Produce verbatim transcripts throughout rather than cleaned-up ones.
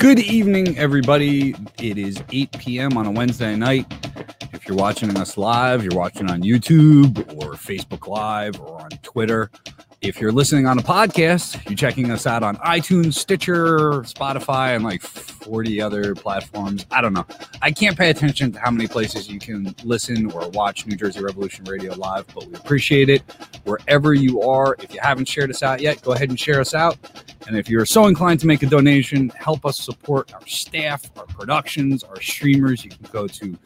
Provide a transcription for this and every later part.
Good evening, everybody. It is eight p.m. on a Wednesday night. If you're watching us live, you're watching on YouTube or Facebook Live or on Twitter. If you're listening on a podcast, you're checking us out on iTunes, Stitcher, Spotify, and like forty other platforms. I don't know. I can't pay attention to how many places you can listen or watch New Jersey Revolution Radio live, but we appreciate it wherever you are. If you haven't shared us out yet, go ahead and share us out. And if you're so inclined to make a donation, help us support our staff, our productions, our streamers, you can go to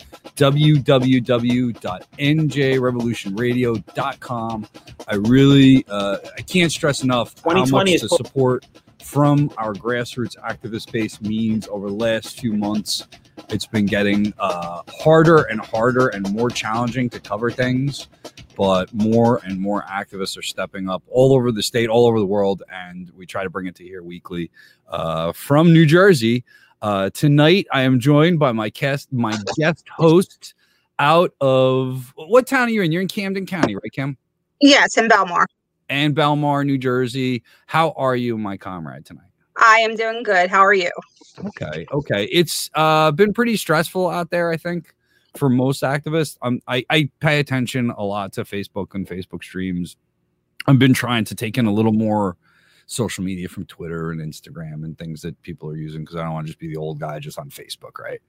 w w w dot n j revolution radio dot com. I really, uh, I can't stress enough how much the support from our grassroots activist base means over the last few months. It's been getting uh, harder and harder and more challenging to cover things, but more and more activists are stepping up all over the state, all over the world, and we try to bring it to here weekly uh, from New Jersey. Uh, tonight, I am joined by my guest, my guest host out of, what town are you in? You're in Camden County, right, Kim? Yes, in Belmar. And Belmar, New Jersey. How are you, my comrade, tonight? I am doing good. How are you? Okay, okay. It's uh, been pretty stressful out there, I think, for most activists. Um, I, I pay attention a lot to Facebook and Facebook streams. I've been trying to take in a little more social media from Twitter and Instagram and things that people are using because I don't want to just be the old guy just on Facebook, right?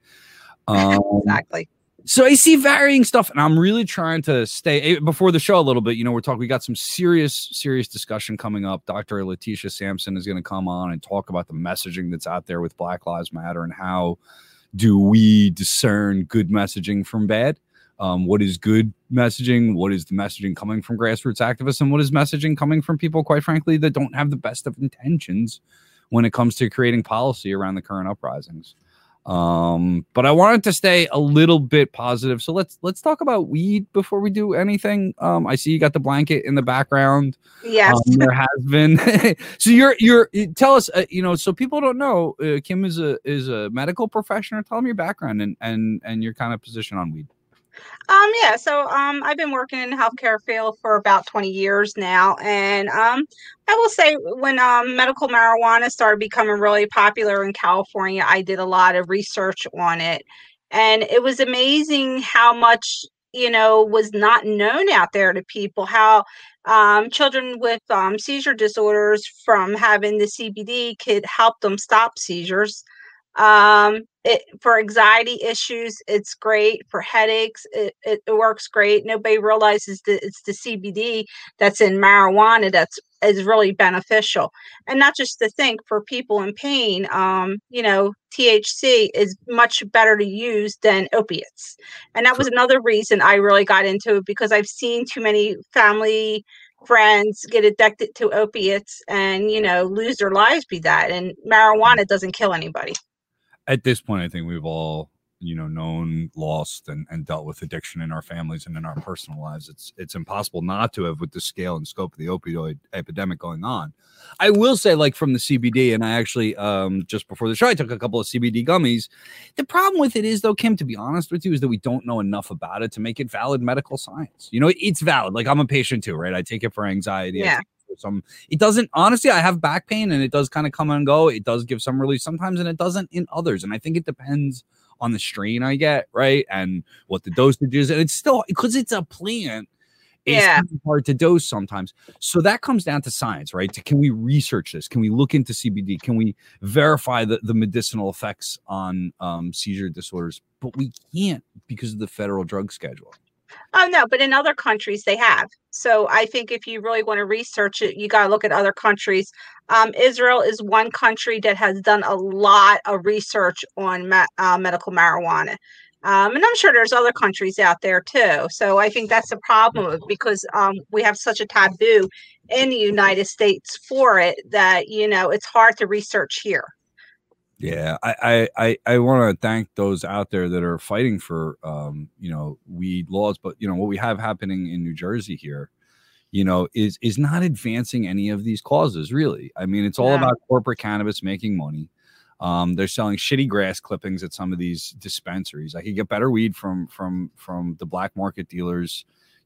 Um, exactly. So I see varying stuff, and I'm really trying to stay before the show a little bit. You know, we're talking, we got some serious, serious discussion coming up. Doctor Letitia Sampson is going to come on and talk about the messaging that's out there with Black Lives Matter and how do we discern good messaging from bad? Um, what is good messaging? What is the messaging coming from grassroots activists? And what is messaging coming from people, quite frankly, that don't have the best of intentions when it comes to creating policy around the current uprisings? Um, but I wanted to stay a little bit positive. So let's let's talk about weed before we do anything. Um, I see you got the blanket in the background. Yes, um, there has been. So you're you're tell us. Uh, you know, so people don't know. Uh, Kim is a is a medical professional. Tell them your background and and and your kind of position on weed. Um, yeah, so um, I've been working in the healthcare field for about twenty years now, and um, I will say when um, medical marijuana started becoming really popular in California, I did a lot of research on it, and it was amazing how much, you know, was not known out there to people, how um, children with um, seizure disorders from having the C B D could help them stop seizures. Um, it, for anxiety issues, it's great. For headaches, it, it, it works great. Nobody realizes that it's the C B D that's in marijuana that's is really beneficial. And not just to think, for people in pain, um, you know, T H C is much better to use than opiates. And that was another reason I really got into it, because I've seen too many family friends get addicted to opiates and, you know, lose their lives be that. And marijuana doesn't kill anybody. At this point, I think we've all, you know, known, lost, and, and dealt with addiction in our families and in our personal lives. It's it's impossible not to have with the scale and scope of the opioid epidemic going on. I will say, like, from the C B D, and I actually, um, just before the show, I took a couple of C B D gummies. The problem with it is, though, Kim, to be honest with you, is that we don't know enough about it to make it valid medical science. You know, it, it's valid. Like, I'm a patient too, right? I take it for anxiety. Yeah. Some it doesn't honestly I have back pain and it does kind of come and go. It does give some relief sometimes and it doesn't in others, and I think it depends on the strain I get, right, and what the dosage is. And it's still, because it's a plant, it's yeah. hard to dose sometimes. So that comes down to science, right? Can we research this? Can we look into C B D? Can we verify the, the medicinal effects on um, seizure disorders? But we can't because of the federal drug schedule. Oh, no, but in other countries they have. So I think if you really want to research it, you got to look at other countries. Um, Israel is one country that has done a lot of research on ma- uh, medical marijuana. Um, and I'm sure there's other countries out there too. So I think that's the problem, because um, we have such a taboo in the United States for it that, you know, it's hard to research here. Yeah, I I I, I want to thank those out there that are fighting for um, you know, weed laws, but you know what we have happening in New Jersey here, you know, is is not advancing any of these causes, really. I mean, it's all yeah. about corporate cannabis making money. Um, they're selling shitty grass clippings at some of these dispensaries. I could get better weed from from from the black market dealers,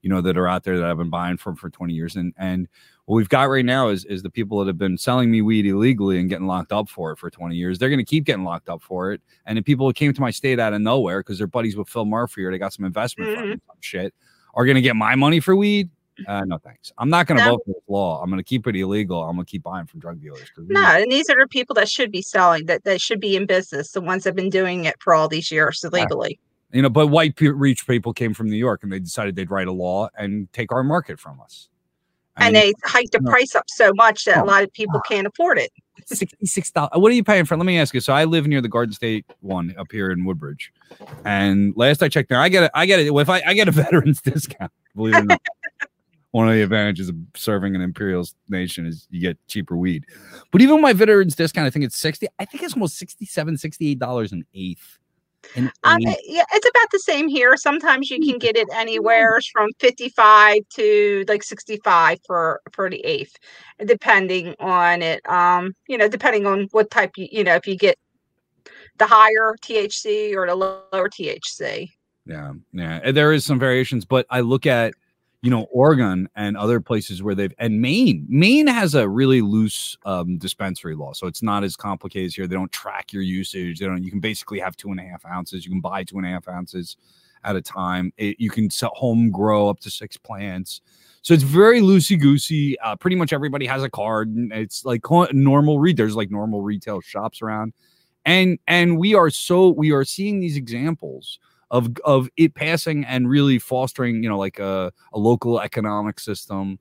you know, that are out there that I've been buying from for twenty years. And, and what we've got right now is, is the people that have been selling me weed illegally and getting locked up for it for twenty years. They're going to keep getting locked up for it. And the people who came to my state out of nowhere because they're buddies with Phil Murphy or they got some investment Mm-hmm. funds and shit are going to get my money for weed. Uh, no, thanks. I'm not going to No. vote for this law. I'm going to keep it illegal. I'm going to keep buying from drug dealers. No, and these are the people that should be selling, that, that should be in business, the ones that have been doing it for all these years illegally. You know, but white pe- rich people came from New York and they decided they'd write a law and take our market from us. And, and they hiked the no. price up so much that Oh. a lot of people can't afford it. sixty-six dollars. What are you paying for? Let me ask you. So I live near the Garden State one up here in Woodbridge. And last I checked there, I get it. I get it. If I, I get a veteran's discount, believe it or not. One of the advantages of serving an imperial nation is you get cheaper weed. But even my veterans discount, I think it's sixty. I think it's almost sixty-seven, sixty-eight dollars an eighth. An Um, eighth. yeah, it's about the same here. Sometimes you can get it anywhere from fifty-five to like sixty-five for for the eighth, depending on it. Um, you know, depending on what type you you know, if you get the higher T H C or the lower T H C. Yeah, yeah. There is some variations, but I look at, you know, Oregon and other places where they've, and Maine, Maine has a really loose um, dispensary law. So it's not as complicated here. They don't track your usage. They don't, you can basically have two and a half ounces. You can buy two and a half ounces at a time. It, you can sell, home grow up to six plants. So it's very loosey goosey. Uh, pretty much everybody has a card. And it's like normal read. There's like normal retail shops around. And, and we are so, we are seeing these examples of of it passing and really fostering, you know, like a, a local economic system,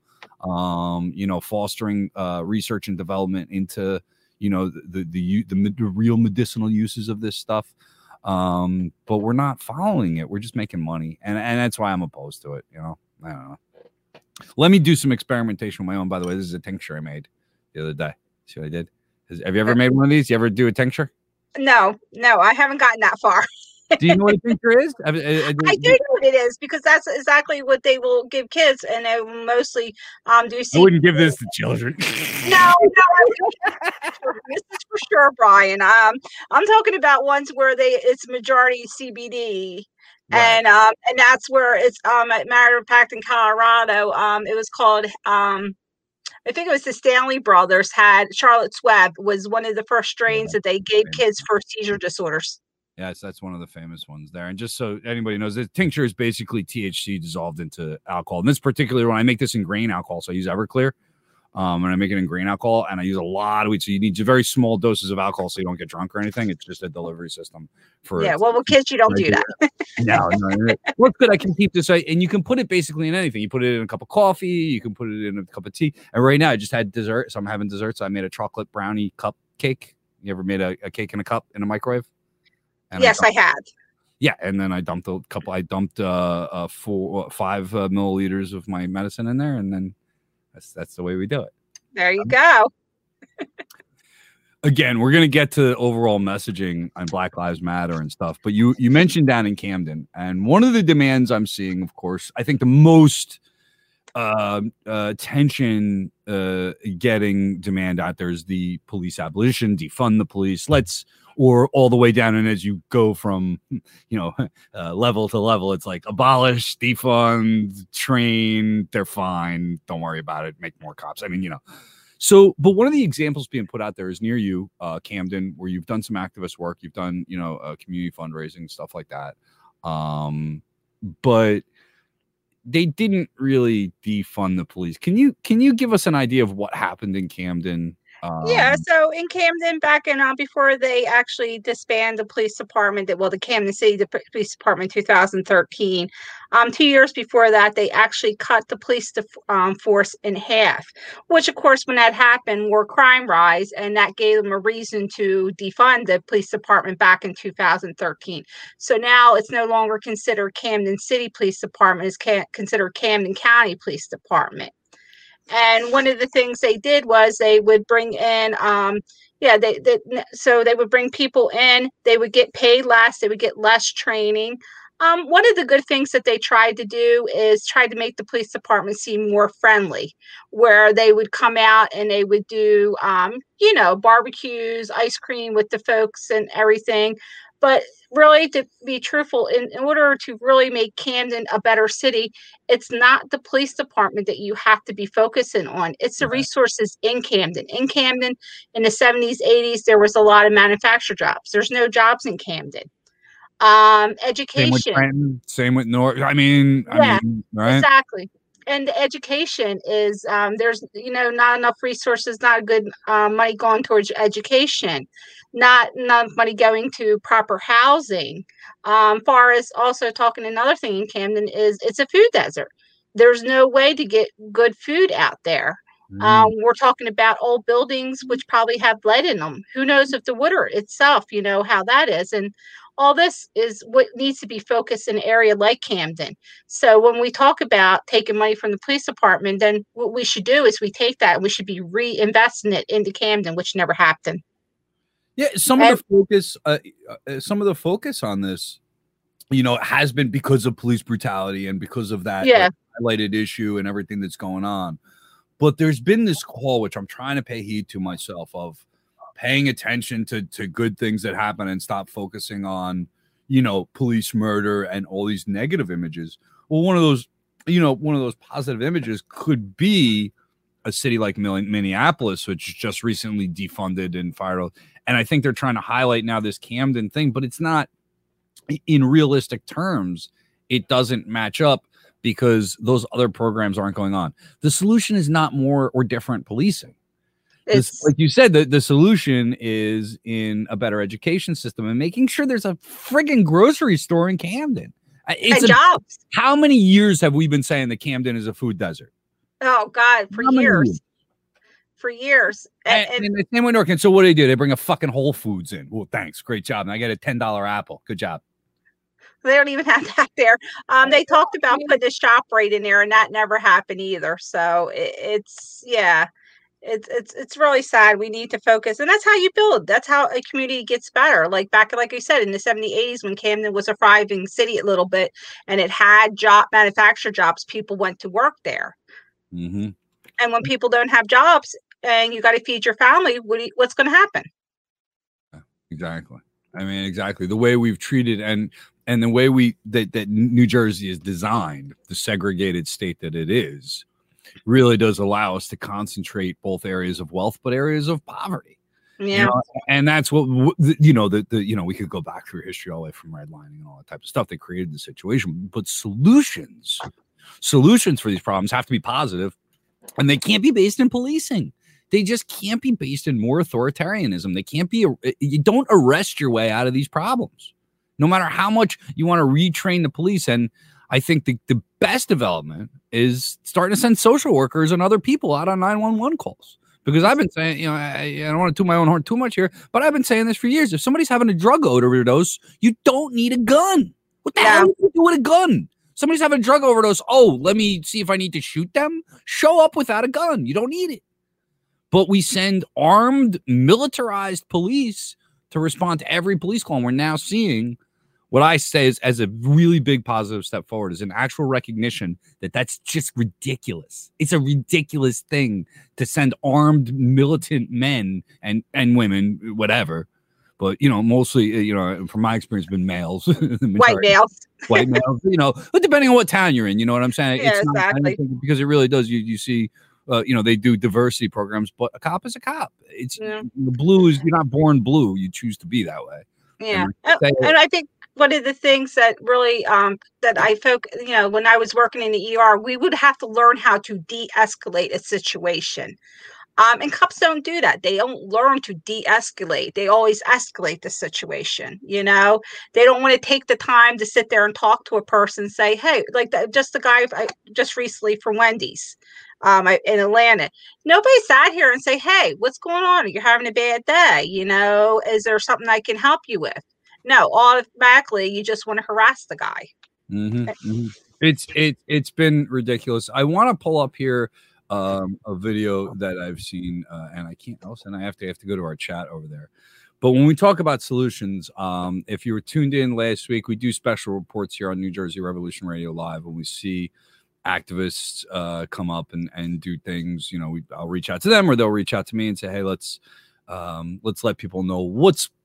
um, you know, fostering uh, research and development into, you know, the the, the the the real medicinal uses of this stuff. Um, but we're not following it. We're just making money, and and that's why I'm opposed to it. You know, I don't know. Let me do some experimentation of my own. By the way, this is a tincture I made the other day. See what I did? Has, have you ever made one of these? You ever do a tincture? No, no, I haven't gotten that far. Do you know what a tincture is? I, I, I, I do know what it is because that's exactly what they will give kids, and they will mostly um do. I wouldn't give this to children. No, no, this is for sure, Brian. Um, I'm talking about ones where they it's majority C B D. Right. And um, and that's where it's um at matter of fact in Colorado. Um, it was called um. I think it was the Stanley Brothers had Charlotte's Web was one of the first strains yeah. that they gave kids for seizure disorders. Yes, that's one of the famous ones there. And just so anybody knows, the tincture is basically T H C dissolved into alcohol. And this particular one, I make this in grain alcohol, so I use Everclear. Um, and I make it in grain alcohol, and I use a lot of weed. So you need very small doses of alcohol so you don't get drunk or anything. It's just a delivery system for yeah. Well, with kids, you don't do that. no, no. Well, good. I can keep this, and you can put it basically in anything. You put it in a cup of coffee. You can put it in a cup of tea. And right now, I just had dessert, so I'm having dessert. So I made a chocolate brownie cupcake. You ever made a, a cake in a cup in a microwave? And yes, I, I had. Yeah, and then I dumped a couple. I dumped uh, uh four, five uh, milliliters of my medicine in there, and then that's that's the way we do it. There you go. Again, we're gonna get to overall messaging on Black Lives Matter and stuff, but you you mentioned down in Camden, and one of the demands I'm seeing, of course, I think the most uh, uh, attention uh, getting demand out there is the police abolition, defund the police. Let's. Or all the way down, and as you go from, you know, uh, level to level, it's like abolish, defund, train, they're fine, don't worry about it, make more cops. I mean, you know. So, but one of the examples being put out there is near you, uh, Camden, where you've done some activist work, you've done, you know, uh, community fundraising, stuff like that. Um, but they didn't really defund the police. Can you can you give us an idea of what happened in Camden? Um, yeah, so in Camden, back in uh, before they actually disbanded the police department, that well, the Camden City the Police Department in two thousand thirteen. Um, two years before that, they actually cut the police def- um, force in half. Which, of course, when that happened, more crime rise, and that gave them a reason to defund the police department back in two thousand thirteen. So now it's no longer considered Camden City Police Department; it's ca- considered Camden County Police Department. And one of the things they did was they would bring in, um, yeah, they, they so they would bring people in. They would get paid less. They would get less training. Um, one of the good things that they tried to do is try to make the police department seem more friendly, where they would come out and they would do, um, you know, barbecues, ice cream with the folks and everything. But really, to be truthful, in, in order to really make Camden a better city, it's not the police department that you have to be focusing on. It's the resources in Camden. In Camden, in the seventies, eighties, there was a lot of manufacturer jobs. There's no jobs in Camden. Um, education. Same with Trenton, same with North. I mean, yeah, I mean, right? Exactly. And the education is um, there's you know not enough resources, not good uh, money going towards education, not enough money going to proper housing. Um, far as also talking another thing in Camden is it's a food desert. There's no way to get good food out there. Mm. Um, we're talking about old buildings which probably have lead in them. Who knows if the water itself, you know how that is, and all this is what needs to be focused in an area like Camden. So when we talk about taking money from the police department, then what we should do is we take that and we should be reinvesting it into Camden, which never happened. Yeah, some and, of the focus, uh, uh, some of the focus on this, you know, has been because of police brutality and because of that yeah. like, highlighted issue and everything that's going on. But there's been this call, which I'm trying to pay heed to myself, of paying attention to to good things that happen and stop focusing on, you know, police murder and all these negative images. Well, one of those, you know, one of those positive images could be a city like Minneapolis, which just recently defunded and fired. And I think they're trying to highlight now this Camden thing, but it's not in realistic terms. It doesn't match up because those other programs aren't going on. The solution is not more or different policing. This, like you said, the, the solution is in a better education system and making sure there's a friggin' grocery store in Camden. It's and a, jobs. How many years have we been saying that Camden is a food desert? Oh, God, for years. years. For years. And, and, and the same way North. And so what do they do? They bring a fucking Whole Foods in. Well, thanks. Great job. And I get a ten dollar apple. Good job. They don't even have that there. Um, they talked about putting a shop right in there, and that never happened either. So it, it's, yeah. It's it's it's really sad. We need to focus, and that's how you build. That's how a community gets better. Like back, like I said, in the seventies, eighties, when Camden was a thriving city a little bit, and it had job manufacturer jobs, people went to work there. Mm-hmm. And when people don't have jobs, and you got to feed your family, what do you, what's going to happen? Exactly. I mean, exactly the way we've treated and and the way we that that New Jersey is designed, the segregated state that it is, really does allow us to concentrate both areas of wealth, but areas of poverty. Yeah. You know? And that's what, you know, the, the, you know, we could go back through history all the way from redlining and all that type of stuff that created the situation, but solutions, solutions for these problems have to be positive, and they can't be based in policing. They just can't be based in more authoritarianism. They can't be, you don't arrest your way out of these problems, no matter how much you want to retrain the police. And I think the, the best development is starting to send social workers and other people out on nine one one calls. Because I've been saying, you know, I, I don't want to toot my own horn too much here, but I've been saying this for years. If somebody's having a drug overdose, you don't need a gun. What the yeah. hell do you do with a gun? Somebody's having a drug overdose. Oh, let me see if I need to shoot them. Show up without a gun. You don't need it. But we send armed, militarized police to respond to every police call. And we're now seeing what I say is as a really big positive step forward is an actual recognition that that's just ridiculous. It's a ridiculous thing to send armed militant men and, and women, whatever. But, you know, mostly, you know, from my experience, been males. White males. White males, you know, but depending on what town you're in, you know what I'm saying? Yeah, it's not, exactly. Because it really does. You, you see, uh, you know, they do diversity programs, but a cop is a cop. It's yeah. The blue is, you're not born blue. You choose to be that way. Yeah. And, and I think one of the things that really um, that I folk, you know, when I was working in the E R, we would have to learn how to de-escalate a situation. Um, and cops don't do that. They don't learn to de-escalate. They always escalate the situation. You know, they don't want to take the time to sit there and talk to a person and say, hey, like the, just the guy I, just recently from Wendy's um, I, in Atlanta. Nobody sat here and say, hey, what's going on? Are you having a bad day? You know, is there something I can help you with? No, automatically you just want to harass the guy. Mm-hmm, mm-hmm. It's it it's been ridiculous. I want to pull up here um, a video that I've seen, uh, and I can't. Also, and I have to have to go to our chat over there. But when we talk about solutions, um, if you were tuned in last week, we do special reports here on New Jersey Revolution Radio Live when we see activists uh, come up and and do things. You know, we I'll reach out to them, or they'll reach out to me and say, hey, let's um, let's let people know what's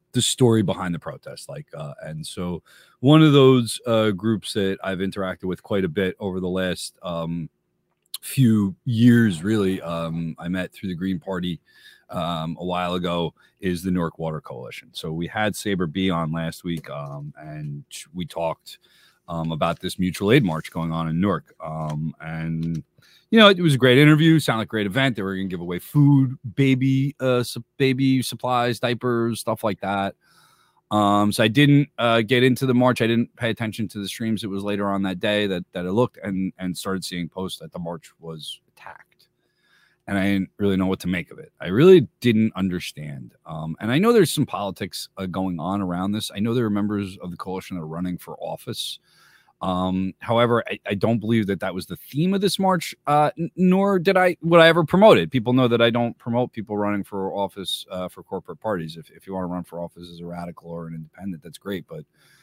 the story behind the protest. Like, uh, and so one of those uh, groups that I've interacted with quite a bit over the last um, few years, really, um, I met through the Green Party um, a while ago, is the Newark Water Coalition. So we had Saber B on last week, um, and we talked um, about this mutual aid march going on in Newark. Um, and, you know, it was a great interview, sounded like a great event. They were going to give away food, baby, uh, su- baby supplies, diapers, stuff like that. Um, so I didn't uh, get into the march. I didn't pay attention to the streams. It was later on that day that, that I looked and, and started seeing posts that the march was attacked. And I didn't really know what to make of it. I really didn't understand. Um, and I know there's some politics uh, going on around this. I know there are members of the coalition that are running for office. Um, however, I, I don't believe that that was the theme of this march, uh, n- nor did I, would I ever promote it. People know that I don't promote people running for office uh, for corporate parties. If, if you want to run for office as a radical or an independent, that's great. But,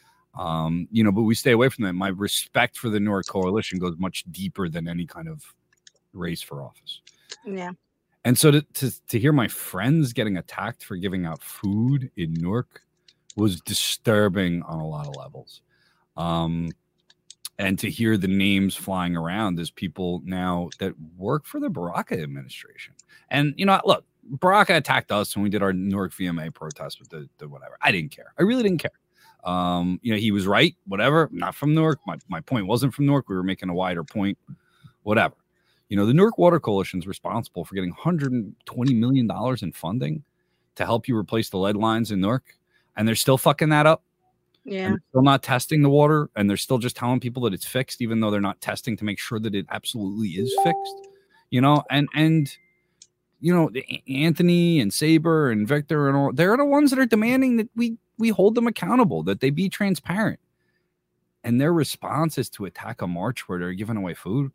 um, you know, but we stay away from that. My respect for the Newark Coalition goes much deeper than any kind of race for office. Yeah. And so to, to, to hear my friends getting attacked for giving out food in Newark was disturbing on a lot of levels. Um, And to hear the names flying around as people now that work for the Baraka administration. And, you know, look, Baraka attacked us when we did our Newark V M A protest with the, the whatever. I didn't care. I really didn't care. Um, you know, he was right, whatever. Not from Newark. My, my point wasn't from Newark. We were making a wider point, whatever. You know, the Newark Water Coalition is responsible for getting one hundred twenty million dollars in funding to help you replace the lead lines in Newark. And they're still fucking that up. Yeah. And they're still not testing the water, and they're still just telling people that it's fixed, even though they're not testing to make sure that it absolutely is fixed. You know, and and you know, Anthony and Saber and Victor and all, they're the ones that are demanding that we we hold them accountable, that they be transparent. And their response is to attack a march where they're giving away food.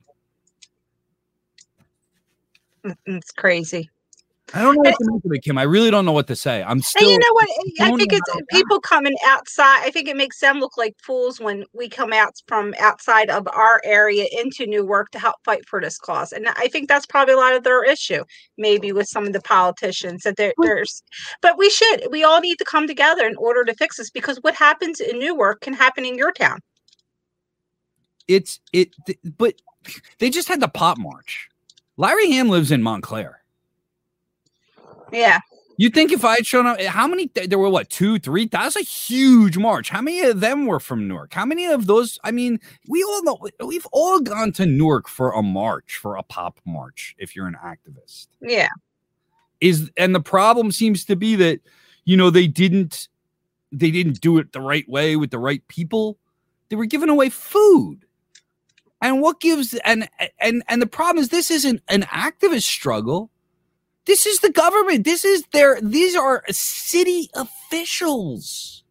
It's crazy. I don't know what to make of it, Kim. I really don't know what to say. I'm still. And you know what? I think it's people coming outside. I think it makes them look like fools when we come out from outside of our area into Newark to help fight for this cause. And I think that's probably a lot of their issue, maybe with some of the politicians that there, there's. But we should. We all need to come together in order to fix this, because what happens in Newark can happen in your town. It's it, but they just had the pop march. Larry Ham lives in Montclair. Yeah. You think if I had shown up, how many, there were what, two, three? That was a huge march. How many of them were from Newark? How many of those? I mean, we all know, we've all gone to Newark for a march, for a pop march, if you're an activist. Yeah. Is, and the problem seems to be that, you know, they didn't, they didn't do it the right way with the right people. They were giving away food. And what gives, and, and, and the problem is this isn't an activist struggle. This is the government. This is their, these are city officials.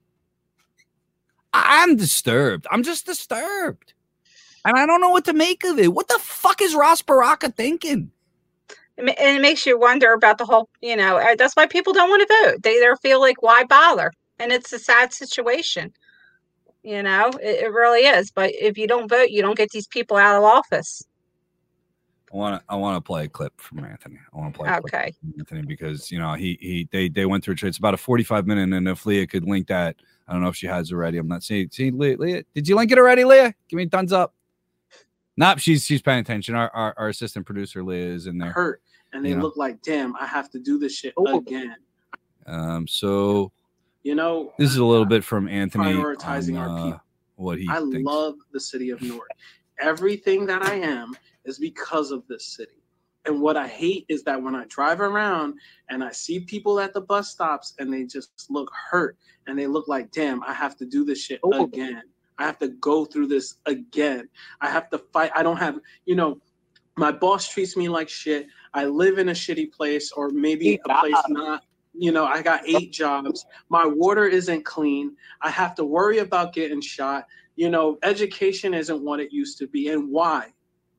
I'm disturbed. I'm just disturbed. And I don't know what to make of it. What the fuck is Ross Baraka thinking? And it makes you wonder about the whole, you know, that's why people don't want to vote. They they feel like, why bother? And it's a sad situation. You know, it, it really is. But if you don't vote, you don't get these people out of office. I want to I want to play a clip from Anthony. I want to play a okay. clip from Anthony because, you know, he he they they went through it. It's about a forty-five minute, and if Leah could link that, I don't know if she has already. I'm not seeing. See, Leah, Leah, did you link it already, Leah? Give me a thumbs up. Nope, she's she's paying attention. Our our, our assistant producer Leah is in there. Hurt, and they you know? look like, damn, I have to do this shit oh. again. Um, so you know, this is a little bit from Anthony prioritizing on, our uh, people. What he I thinks. love the city of Newark. Everything that I am is because of this city. And what I hate is that when I drive around and I see people at the bus stops and they just look hurt and they look like, damn, I have to do this shit oh. again. I have to go through this again. I have to fight. I don't have, you know, my boss treats me like shit. I live in a shitty place, or maybe a place not, you know, I got eight jobs. My water isn't clean. I have to worry about getting shot. You know, education isn't what it used to be. And why?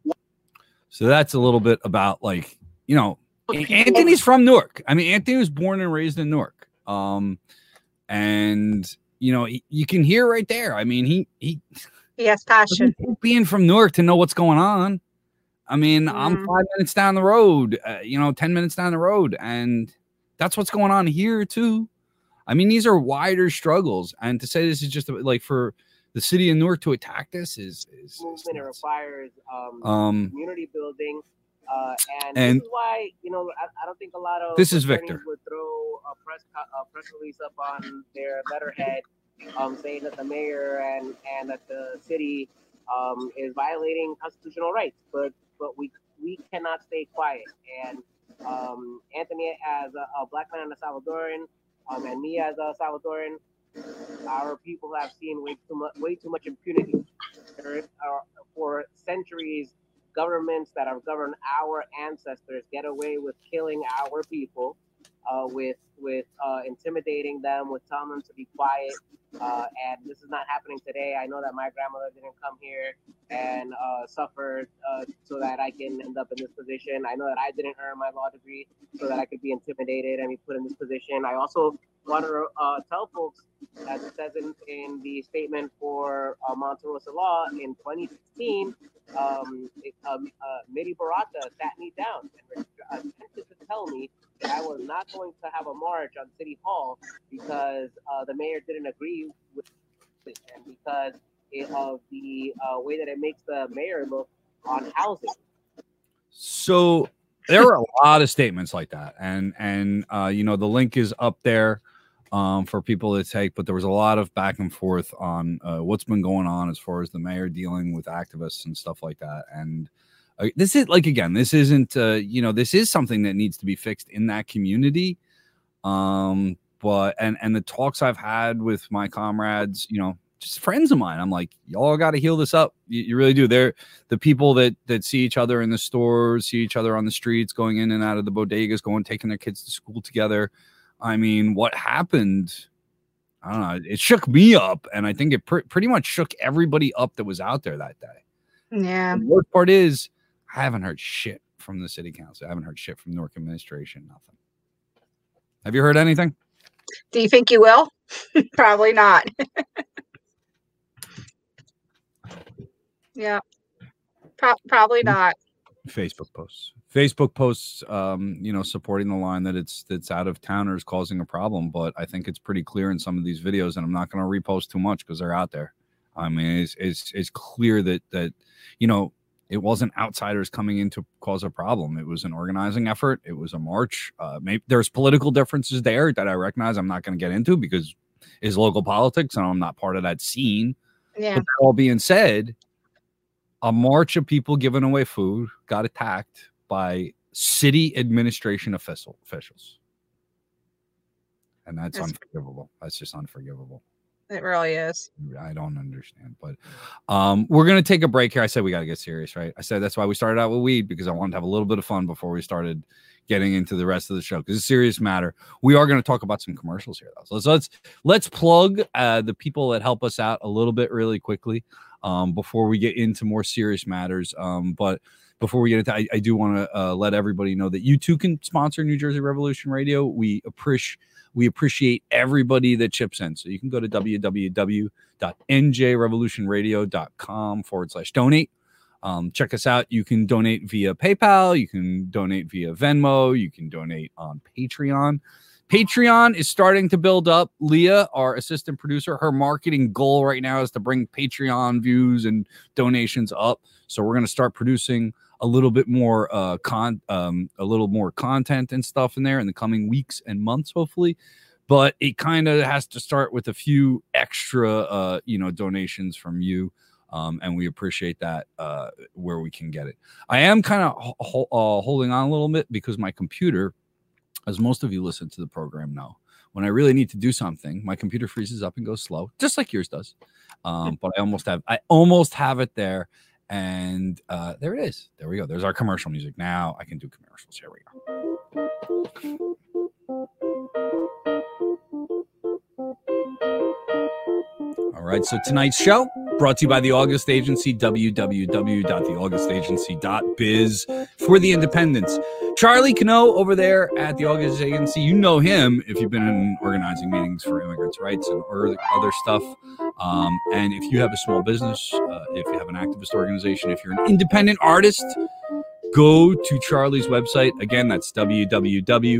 So that's a little bit about, like, you know, Anthony's from Newark. I mean, Anthony was born and raised in Newark. Um, and, you know, he, you can hear right there. I mean, he, he, he has passion. Being from Newark to know what's going on. I mean, mm. I'm five minutes down the road, uh, you know, ten minutes down the road. And that's what's going on here, too. I mean, these are wider struggles. And to say this is just like for the city of Newark to attack this is, is, is movement. It requires um, um, community building. Uh, and, and this is why, you know, I, I don't think a lot of this is Victor would throw a press a press release up on their letterhead um, saying that the mayor and, and that the city um, is violating constitutional rights. But but we we cannot stay quiet. And um, Anthony, as a, a black man and a Salvadoran, um, and me as a Salvadoran, our people have seen way too much way too much impunity. There are, for centuries, governments that have governed our ancestors get away with killing our people, uh, with with uh, intimidating them, with telling them to be quiet. Uh, and this is not happening today. I know that my grandmother didn't come here and uh, suffer uh, so that I can end up in this position. I know that I didn't earn my law degree so that I could be intimidated and be put in this position. I also want to uh, tell folks, as it says in, in the statement for uh, Monterosa Law in twenty sixteen, um, it, um, uh, Miri Baraka sat me down and attempted to tell me that I was not going to have a march on City Hall because uh, the mayor didn't agree with it and because it, of the uh, way that it makes the mayor look on housing. So there are a lot of statements like that, and and uh, you know, the link is up there um, for people to take. But there was a lot of back and forth on uh, what's been going on as far as the mayor dealing with activists and stuff like that. And uh, this is like again, this isn't uh, you know, this is something that needs to be fixed in that community. Um, but and and the talks I've had with my comrades, you know, just friends of mine, I'm like, y'all got to heal this up. You, you really do. They're the people that that see each other in the stores, see each other on the streets, going in and out of the bodegas, going taking their kids to school together. I mean, what happened? I don't know. It shook me up, and I think it pr- pretty much shook everybody up that was out there that day. Yeah. The worst part is, I haven't heard shit from the city council. I haven't heard shit from Newark administration. Nothing. Have you heard anything? Do you think you will? Probably not. Yeah, Pro- probably not. Facebook posts, Facebook posts, um, you know, supporting the line that it's that's out of towners causing a problem. But I think it's pretty clear in some of these videos, and I'm not going to repost too much because they're out there. I mean, it's, it's it's clear that that you know, it wasn't outsiders coming in to cause a problem. It was an organizing effort. It was a march. Uh, maybe there's political differences there that I recognize. I'm not going to get into because it's local politics, and I'm not part of that scene. Yeah. But that all being said, a march of people giving away food got attacked by city administration official, officials. And that's, that's unforgivable. That's just unforgivable. It really is. I don't understand. But um, we're going to take a break here. I said we got to get serious, right? I said that's why we started out with weed, because I wanted to have a little bit of fun before we started getting into the rest of the show, because it's a serious matter. We are going to talk about some commercials here, though. So let's let's, let's plug uh, the people that help us out a little bit really quickly. Um, before we get into more serious matters. Um, but before we get into, I, I do want to uh, let everybody know that you too can sponsor New Jersey Revolution Radio. We appreciate we appreciate everybody that chips in. So you can go to www.njrevolutionradio.com forward slash donate. Um, check us out. You can donate via PayPal. You can donate via Venmo. You can donate on Patreon. Patreon is starting to build up. Leah, our assistant producer, her marketing goal right now is to bring Patreon views and donations up. So we're going to start producing a little bit more uh, con, um, a little more content and stuff in there in the coming weeks and months, hopefully. But it kind of has to start with a few extra, uh, you know, donations from you. Um, and we appreciate that uh, where we can get it. I am kind of ho- uh, holding on a little bit because my computer, as most of you listen to the program know, when I really need to do something, my computer freezes up and goes slow, just like yours does. Um, but I almost have, I almost have it there, and uh, there it is. There we go. There's our commercial music. Now I can do commercials. Here we go. All right. So tonight's show brought to you by the August Agency, w w w dot the august agency dot biz for the independents. Charlie Cano over there at the August Agency. You know him if you've been in organizing meetings for immigrants' rights and other stuff. Um, and if you have a small business, uh, if you have an activist organization, if you're an independent artist, go to Charlie's website. Again, that's w w w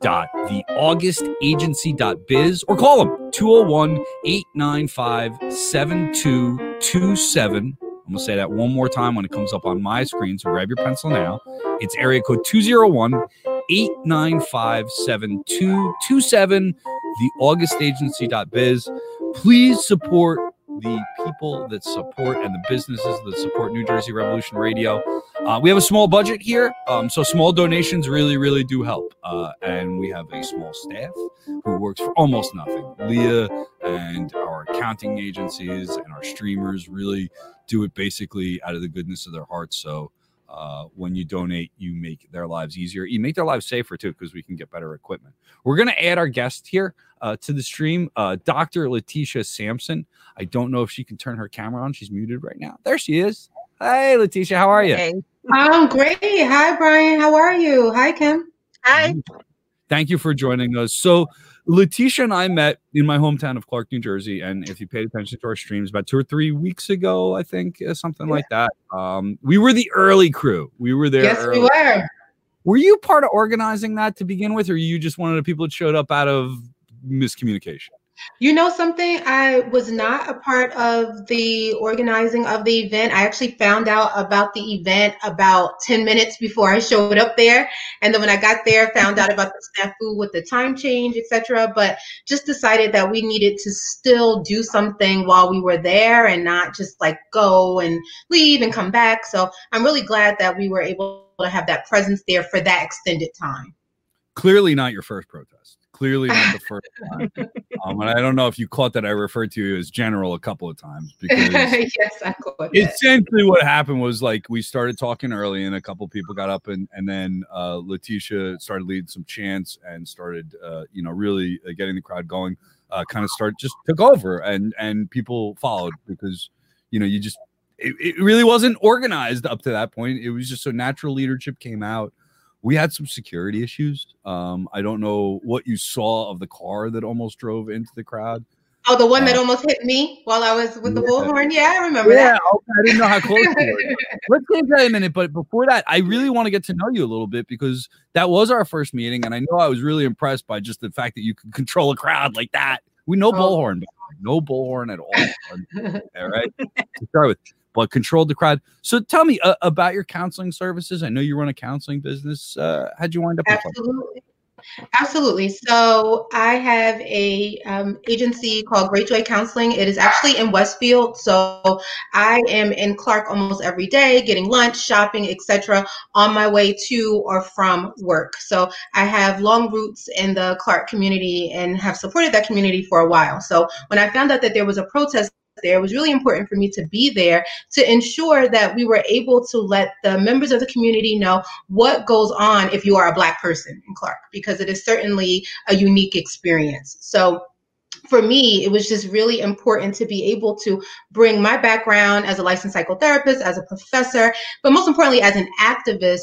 dot the august agency dot biz or call them two oh one, eight nine five, seven two two seven. I'm going to say that one more time when it comes up on my screen, so grab your pencil now. It's area code two oh one, eight nine five, seven two two seven, the august agency dot biz. Please support the people that support and the businesses that support New Jersey Revolution Radio. Uh, we have a small budget here, um, so small donations really, really do help. Uh, and we have a small staff who works for almost nothing. Leah and our accounting agencies and our streamers really do it basically out of the goodness of their hearts. So uh, when you donate, you make their lives easier. You make their lives safer, too, because we can get better equipment. We're going to add our guest here uh, to the stream, uh, Doctor Letitia Sampson. I don't know if she can turn her camera on. She's muted right now. There she is. Hey, Letitia, how are you? Hey. I'm great. Hi, Brian. How are you? Hi, Kim. Hi. Thank you for joining us. So Letitia and I met in my hometown of Clark, New Jersey. And if you paid attention to our streams about two or three weeks ago, I think uh, something yeah. like that. Um, we were the early crew. We were there. Yes, early. we were. Were you part of organizing that to begin with, or you just one of the people that showed up out of miscommunication? You know something? I was not a part of the organizing of the event. I actually found out about the event about ten minutes before I showed up there. And then when I got there, found out about the snafu with the time change, et cetera. But just decided that we needed to still do something while we were there and not just like go and leave and come back. So I'm really glad that we were able to have that presence there for that extended time. Clearly not your first protest. Clearly not the first time. Um, and I don't know if you caught that I referred to you as general a couple of times because yes, I caught that. Essentially what happened was like we started talking early and a couple of people got up and, and then uh, Letitia started leading some chants and started, uh, you know, really uh, getting the crowd going, uh, kind of started just took over and, and people followed because, you know, you just, it, it really wasn't organized up to that point. It was just so natural leadership came out. We had some security issues. Um, I don't know what you saw of the car that almost drove into the crowd. Oh, the one uh, that almost hit me while I was with the yeah. bullhorn? Yeah, I remember yeah, that. Okay. I didn't know how close you were. Let's get into that in a minute. But before that, I really want to get to know you a little bit because that was our first meeting. And I know I was really impressed by just the fact that you could control a crowd like that. We know oh. bullhorn, no bullhorn at all. All right. To start with. But controlled the crowd. So tell me uh, about your counseling services. I know you run a counseling business. Uh, how'd you wind up? Absolutely. Absolutely. So I have a um, agency called Great Joy Counseling. It is actually in Westfield. So I am in Clark almost every day, getting lunch, shopping, et cetera, on my way to or from work. So I have long roots in the Clark community and have supported that community for a while. So when I found out that there was a protest there, it was really important for me to be there to ensure that we were able to let the members of the community know what goes on if you are a Black person in Clark, because it is certainly a unique experience. So for me, it was just really important to be able to bring my background as a licensed psychotherapist, as a professor, but most importantly, as an activist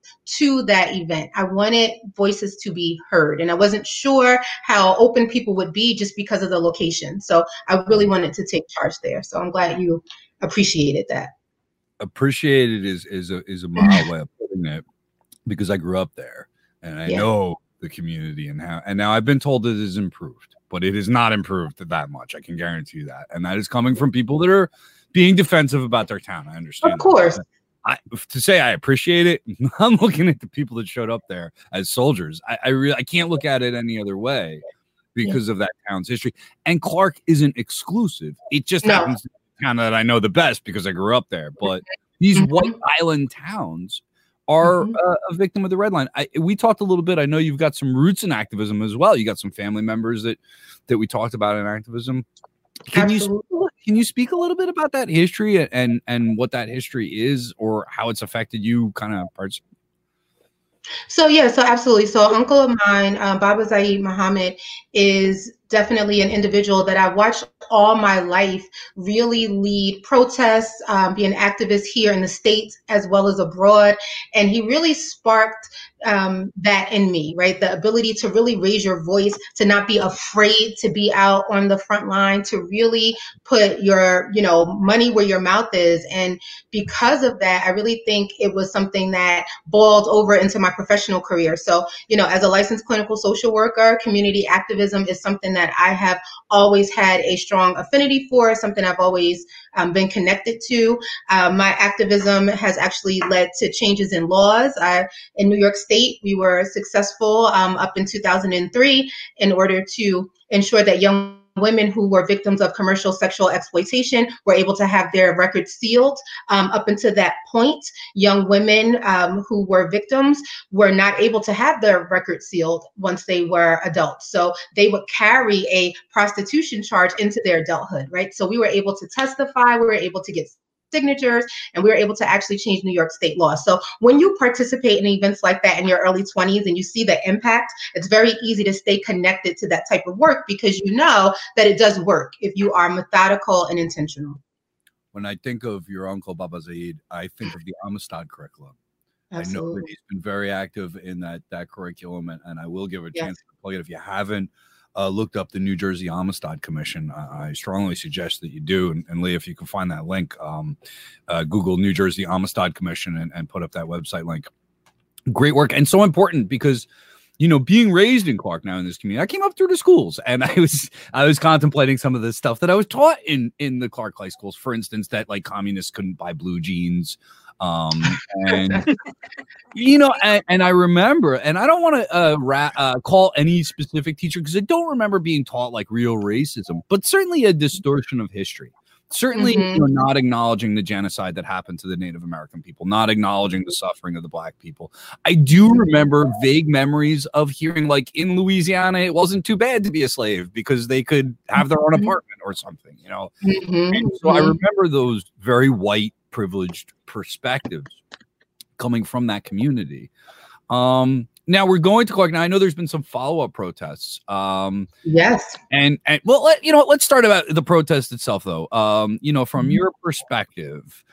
to that event. I wanted voices to be heard, and I wasn't sure how open people would be just because of the location. So I really wanted to take charge there. So I'm glad you appreciated that. Appreciated is is a is a mild way of putting it, because I grew up there and I yeah. know the community and how. And now I've been told it is improved, but it is not improved that much. I can guarantee you that, and that is coming from people that are being defensive about their town. I understand. Of course. That. I, to say I appreciate it, I'm looking at the people that showed up there as soldiers. I, I really I can't look at it any other way because yeah. of that town's history. And Clark isn't exclusive. It just no. happens to be the town that I know the best because I grew up there. But these mm-hmm. White Island towns are mm-hmm. uh, a victim of the Red Line. I, we talked a little bit. I know you've got some roots in activism as well. You got some family members that that we talked about in activism. Can Absolutely. you can you speak a little bit about that history and and what that history is, or how it's affected you, kind of parts? So yeah, so absolutely. So an uncle of mine, um, Baba Zaid Muhammad, is definitely an individual that I've watched all my life really lead protests, um, be an activist here in the States as well as abroad. And he really sparked um, that in me, right? The ability to really raise your voice, to not be afraid to be out on the front line, to really put your, you know, money where your mouth is. And because of that, I really think it was something that boiled over into my professional career. So, you know, as a licensed clinical social worker, community activism is something that I have always had a strong affinity for, something I've always um, been connected to. Uh, my activism has actually led to changes in laws. I, in New York State, we were successful um, up in two thousand three in order to ensure that young women who were victims of commercial sexual exploitation were able to have their records sealed. Um, up until that point, young women um, who were victims were not able to have their records sealed once they were adults. So they would carry a prostitution charge into their adulthood, right? So we were able to testify, we were able to get signatures, and we were able to actually change New York state law. So when you participate in events like that in your early twenties and you see the impact, it's very easy to stay connected to that type of work because you know that it does work if you are methodical and intentional. When I think of your uncle, Baba Zaid, I think of the Amistad curriculum. Absolutely. I know that he's been very active in that, that curriculum, and, and I will give a Yes. chance to plug it. If you haven't uh, looked up the New Jersey Amistad Commission, I, I strongly suggest that you do. And, and Leah, if you can find that link, um, uh, Google New Jersey Amistad Commission and, and put up that website link. Great work. And so important because, you know, being raised in Clark now in this community, I came up through the schools and I was I was contemplating some of the stuff that I was taught in in the Clark High schools. For instance, that like communists couldn't buy blue jeans. Um, and, you know, and, and I remember, and I don't want to uh, ra- uh, call any specific teacher because I don't remember being taught like real racism, but certainly a distortion of history. Certainly, Mhm. you know, not acknowledging the genocide that happened to the Native American people, not acknowledging the suffering of the Black people. I do remember vague memories of hearing, like in Louisiana, it wasn't too bad to be a slave because they could have their own Mhm. apartment or something, you know. Mhm. And so I Mhm. remember those very white, privileged perspectives coming from that community. Um, now we're going to Clark. Now I know there's been some follow-up protests. Um, Yes. and and well, let, you know, let's start about the protest itself, though. Um, you know, from your perspective,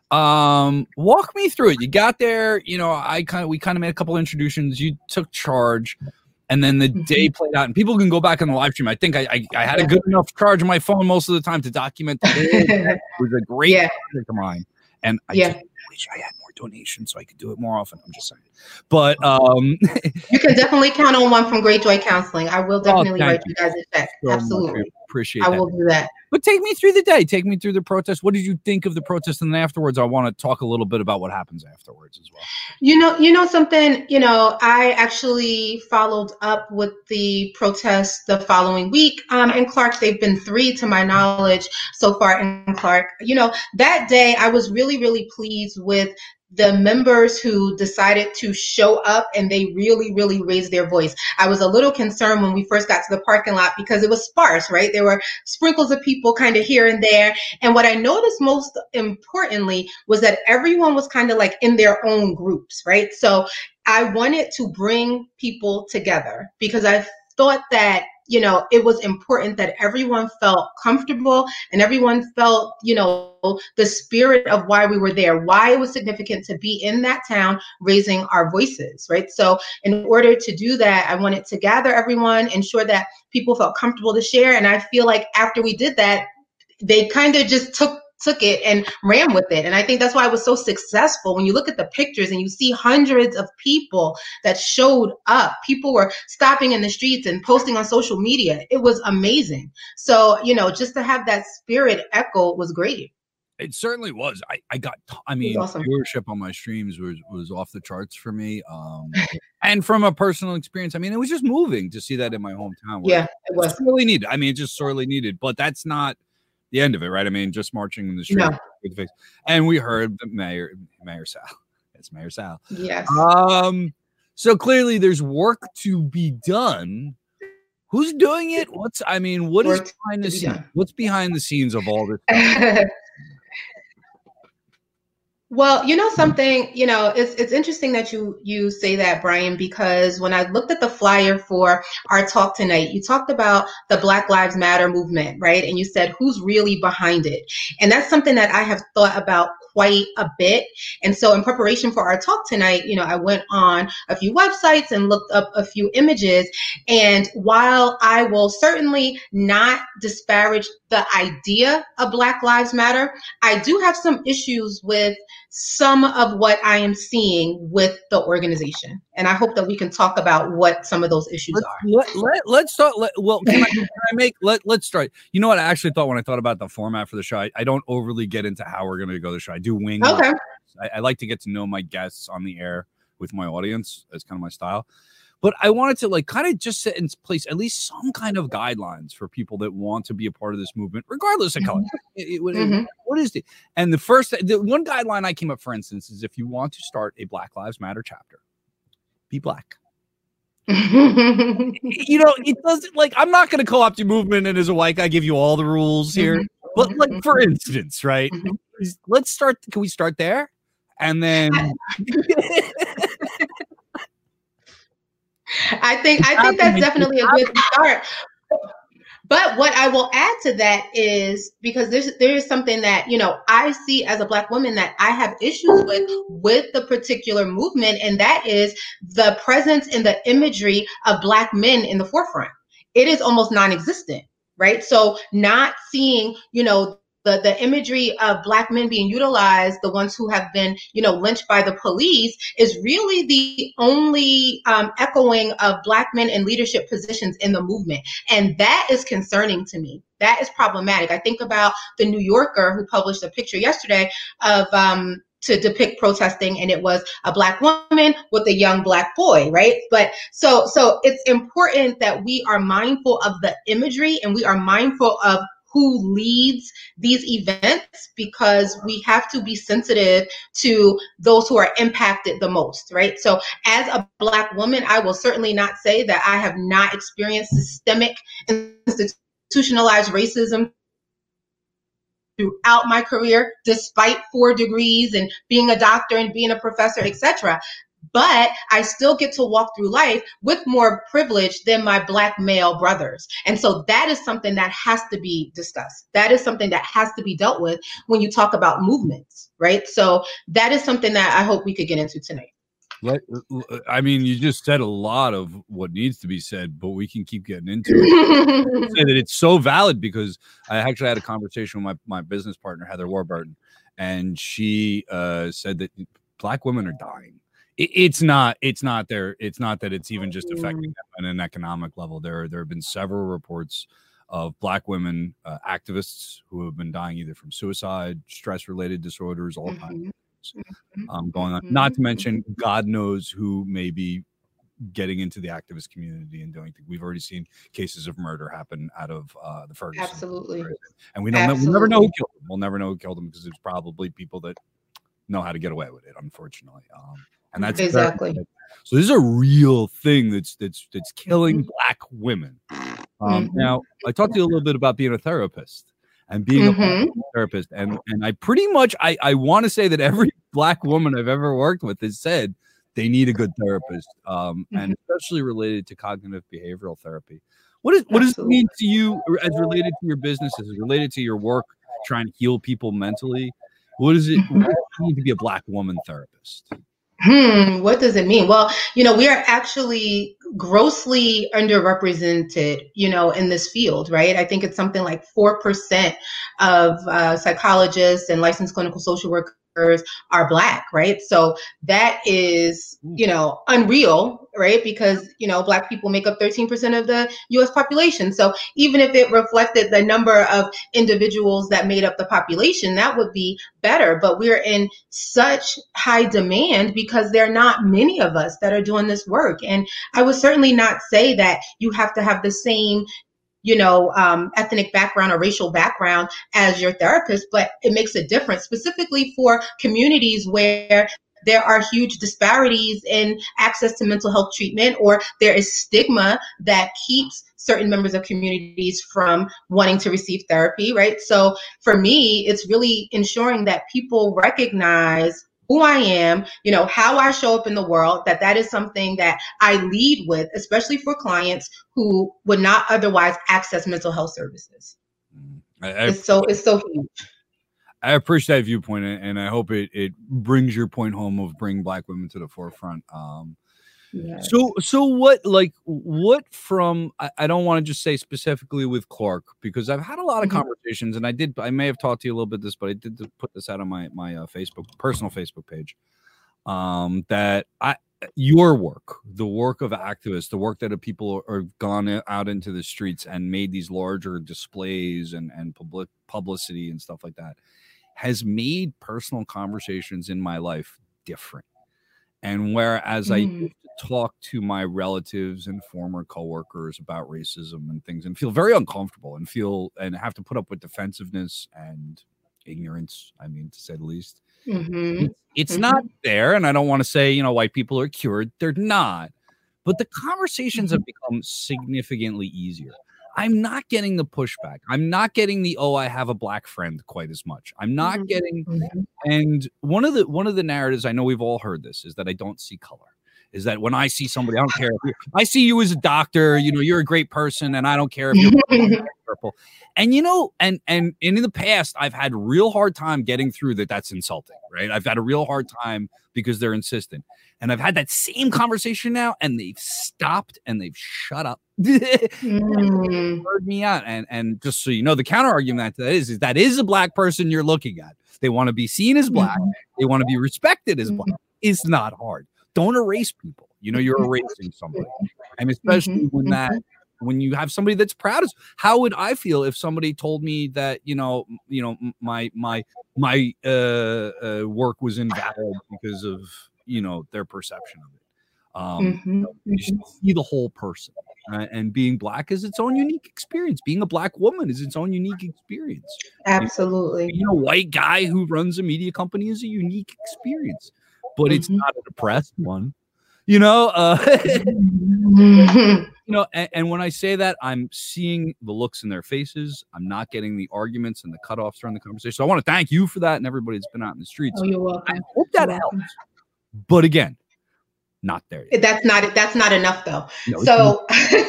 um, walk me through it. You got there. You know, I kind of we kind of made a couple introductions. You took charge, and then the day played out. And people can go back on the live stream. I think I I, I had a good enough charge on my phone most of the time to document the whole event. It was a great Yeah. project of mine, and I Yeah. just wish I had more donations so I could do it more often. I'm just saying, but um. You can definitely count on one from Great Joy Counseling. I will definitely thank write you you guys a check. so much. Absolutely. I appreciate I that. will do that. But take me through the day. Take me through the protest. What did you think of the protest? And then afterwards, I want to talk a little bit about what happens afterwards as well. You know, you know something, you know, I actually followed up with the protests the following week. Um, in Clark, they've been three to my knowledge so far in Clark. You know, that day I was really, really pleased with the members who decided to show up and they really, really raised their voice. I was a little concerned when we first got to the parking lot because it was sparse, right? There were sprinkles of people kind of here and there. And what I noticed most importantly was that everyone was kind of like in their own groups, right? So I wanted to bring people together because I thought that, you know, it was important that everyone felt comfortable and everyone felt, you know, the spirit of why we were there, why it was significant to be in that town raising our voices, right? So in order to do that, I wanted to gather everyone, ensure that people felt comfortable to share. And I feel like after we did that, they kind of just took took it and ran with it. And I think that's why it was so successful. When you look at the pictures and you see hundreds of people that showed up, people were stopping in the streets and posting on social media. It was amazing. So, you know, just to have that spirit echo was great. It certainly was. I, I got, I mean, awesome. viewership on my streams was, was off the charts for me. Um, and from a personal experience, I mean, it was just moving to see that in my hometown. Yeah, it was. It's really needed. I mean, it's just sorely needed, but that's not the end of it, right? I mean, just marching in the street. No. And we heard the mayor, Mayor Sal. It's Mayor Sal. Yes. Um, so clearly there's work to be done. Who's doing it? What's, I mean, what Work is behind the to be scenes? done. What's behind the scenes of all this stuff? Well, you know something, you know, it's it's interesting that you you say that, Brian, because when I looked at the flyer for our talk tonight, you talked about the Black Lives Matter movement, right? And you said who's really behind it. And that's something that I have thought about quite a bit. And so in preparation for our talk tonight, you know, I went on a few websites and looked up a few images. And while I will certainly not disparage the idea of Black Lives Matter, I do have some issues with some of what I am seeing with the organization. And I hope that we can talk about what some of those issues let, are. Let, let, let's start. Let, well, can I, can I make, let, let's start. You know what I actually thought when I thought about the format for the show? I, I don't overly get into how we're going to go the show. I do wing. Okay. I, I like to get to know my guests on the air with my audience. That's kind of my style. But I wanted to like kind of just set in place at least some kind of guidelines for people that want to be a part of this movement, regardless of color. It, it, Mm-hmm. What is it? And the first, the one guideline I came up, for instance, is if you want to start a Black Lives Matter chapter, be Black. You know, it doesn't like I'm not going to co-opt your movement, and as a white guy, give you all the rules here. Mm-hmm. But like, for instance, right? Mm-hmm. Let's start. Can we start there? And then. I think I think that's definitely a good start. But what I will add to that is because there's there is something that, you know, I see as a Black woman that I have issues with with the particular movement, and that is the presence and the imagery of Black men in the forefront. It is almost non-existent, right? So not seeing, you know, The, the imagery of Black men being utilized, the ones who have been, you know, lynched by the police, is really the only um, echoing of Black men in leadership positions in the movement. And that is concerning to me. That is problematic. I think about the New Yorker who published a picture yesterday of um, to depict protesting, and it was a Black woman with a young Black boy, right? But so so it's important that we are mindful of the imagery, and we are mindful of who leads these events, because we have to be sensitive to those who are impacted the most, right? So as a Black woman, I will certainly not say that I have not experienced systemic institutionalized racism throughout my career, despite four degrees and being a doctor and being a professor, et cetera. But I still get to walk through life with more privilege than my Black male brothers. And so that is something that has to be discussed. That is something that has to be dealt with when you talk about movements, right? So that is something that I hope we could get into tonight. Let, I mean, you just said a lot of what needs to be said, but we can keep getting into it. Say that it's so valid, because I actually had a conversation with my, my business partner, Heather Warburton, and she uh, said that Black women are dying. It's not. It's not there. It's not that it's even just affecting them on an economic level. There, there have been several reports of Black women uh, activists who have been dying either from suicide, stress-related disorders, all kinds of things um, going on. Not to mention, God knows who may be getting into the activist community and doing things. We've already seen cases of murder happen out of uh, the Ferguson. Absolutely. And we don't. Know, we'll never know who killed them. We'll never know who killed them, because it's probably people that know how to get away with it, unfortunately. Um, And that's exactly. Very, so this is a real thing that's that's that's killing Black women. Um, mm-hmm. Now, I talked to you a little bit about being a therapist and being mm-hmm. a therapist, and and I pretty much I I want to say that every Black woman I've ever worked with has said they need a good therapist, um, mm-hmm. and especially related to cognitive behavioral therapy. What is what Absolutely. Does it mean to you as related to your business, as related to your work, trying to heal people mentally? What does it mm-hmm. mean to be a Black woman therapist? Hmm, what does it mean? Well, you know, we are actually grossly underrepresented, you know, in this field, right? I think it's something like four percent of uh, psychologists and licensed clinical social workers are Black, right? So that is, you know, unreal, right? Because, you know, Black people make up thirteen percent of the U S population. So even if it reflected the number of individuals that made up the population, that would be better. But we're in such high demand because there are not many of us that are doing this work. And I would certainly not say that you have to have the same you know, um, ethnic background or racial background as your therapist, but it makes a difference, specifically for communities where there are huge disparities in access to mental health treatment, or there is stigma that keeps certain members of communities from wanting to receive therapy, right? So for me, it's really ensuring that people recognize who I am, you know, how I show up in the world, that that is something that I lead with, especially for clients who would not otherwise access mental health services. I, I, it's so it's so huge. I appreciate that viewpoint, and I hope it, it brings your point home of bringing Black women to the forefront. Um, Yes. So, so what, like, what from, I, I don't want to just say specifically with Clark, because I've had a lot of mm-hmm. conversations, and I did, I may have talked to you a little bit this, but I did put this out on my, my uh, Facebook, personal Facebook page, um, that I, your work, the work of activists, the work that have people are gone out into the streets and made these larger displays and, and public publicity and stuff like that, has made personal conversations in my life different. And whereas mm. I used to talk to my relatives and former coworkers about racism and things and feel very uncomfortable and feel and have to put up with defensiveness and ignorance, I mean, to say the least, mm-hmm. it's, it's mm-hmm. not there. And I don't want to say, you know, white people are cured. They're not. But the conversations mm-hmm. have become significantly easier. I'm not getting the pushback. I'm not getting the, oh, I have a Black friend quite as much. I'm not mm-hmm. getting, mm-hmm. and one of the one of the narratives, I know we've all heard this, is that I don't see color. Is that when I see somebody, I don't care. If you, I see you as a doctor, you know, you're a great person, and I don't care if you're purple. And, you know, and, and, and in the past, I've had a real hard time getting through that that's insulting, right? I've had a real hard time because they're insistent. And I've had that same conversation now, and they've stopped and they've shut up. mm. Heard me out. And, and just so you know, the counter argument to that is, is that is a Black person you're looking at. They want to be seen as Black. Mm-hmm. They want to be respected as Black. It's not hard. Don't erase people. You know, you're erasing somebody. And especially mm-hmm. when that, when you have somebody that's proud of, how would I feel if somebody told me that, you know, you know, my, my, my uh, uh, work was invalid because of, you know, their perception of it. Um, mm-hmm. you know, you should see the whole person, uh, and being Black is its own unique experience. Being a Black woman is its own unique experience. Absolutely. You know, a white guy who runs a media company is a unique experience, but mm-hmm. it's not an oppressed one, you know, uh, mm-hmm. you know, and, and when I say that, I'm seeing the looks in their faces. I'm not getting the arguments and the cutoffs during the conversation. So I want to thank you for that and everybody that's been out in the streets. Oh, you're welcome. I hope that helps. But again, not there yet. That's not that's not enough though. No, so,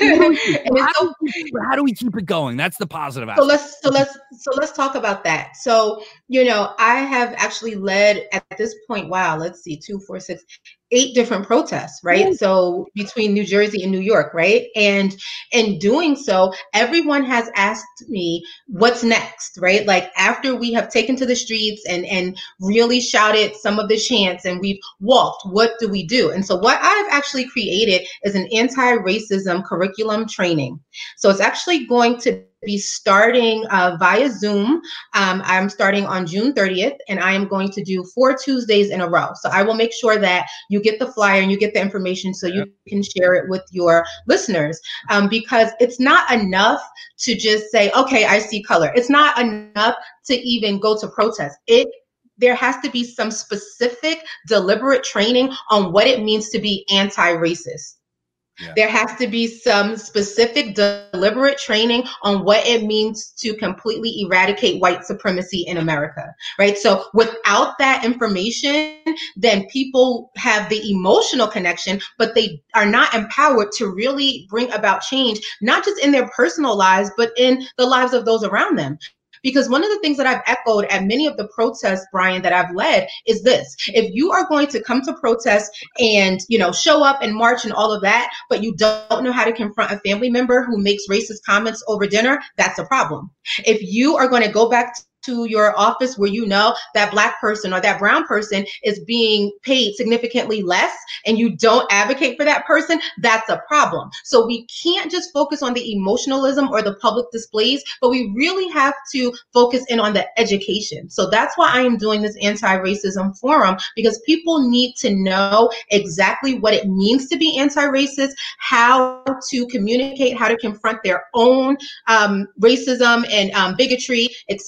and how, so do, how do we keep it going? That's the positive aspect. So let's so let's so let's talk about that. So, you know, I have actually led at this point, wow, let's see, two, four, six, eight different protests, right? Mm-hmm. So between New Jersey and New York, right? And in doing so, everyone has asked me what's next, right? Like after we have taken to the streets and, and really shouted some of the chants and we've walked, what do we do? And so what I've actually created is an anti-racism curriculum training. So it's actually going to be starting uh, via Zoom. Um, I'm starting on June thirtieth, and I am going to do four Tuesdays in a row. So I will make sure that you get the flyer and you get the information so you can share it with your listeners, um, because it's not enough to just say, okay, I see color. It's not enough to even go to protest. It There has to be some specific, deliberate training on what it means to be anti-racist. Yeah. There has to be some specific, deliberate training on what it means to completely eradicate white supremacy in America, right? So without that information, then people have the emotional connection, but they are not empowered to really bring about change, not just in their personal lives, but in the lives of those around them. Because one of the things that I've echoed at many of the protests, Brian, that I've led is this: if you are going to come to protest and, you know, show up and march and all of that, but you don't know how to confront a family member who makes racist comments over dinner, that's a problem. If you are going to go back to to your office where you know that Black person or that brown person is being paid significantly less and you don't advocate for that person, that's a problem. So we can't just focus on the emotionalism or the public displays, but we really have to focus in on the education. So that's why I am doing this anti-racism forum, because people need to know exactly what it means to be anti-racist, how to communicate, how to confront their own um, racism and um, bigotry, et cetera.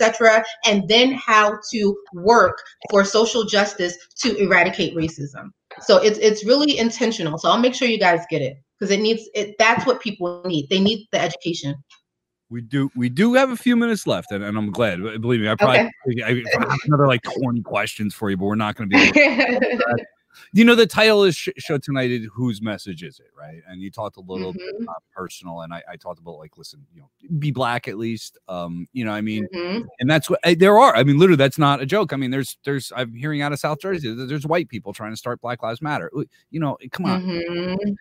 and then how to work for social justice to eradicate racism. So it's it's really intentional. So I'll make sure you guys get it because it needs it. That's what people need. They need the education. We do we do have a few minutes left, and, and I'm glad. Believe me, I probably okay. I, I have another like twenty questions for you, but we're not going to be able to. You know, the title is sh- show tonight is Whose Message Is It, right? And you talked a little mm-hmm. bit about personal, and I, I talked about like, listen, you know, be black at least. Um, you know, I mean, mm-hmm. and that's what I, there are. I mean, literally, that's not a joke. I mean, there's there's I'm hearing out of South Jersey, there's white people trying to start Black Lives Matter. You know, come on. Mm-hmm.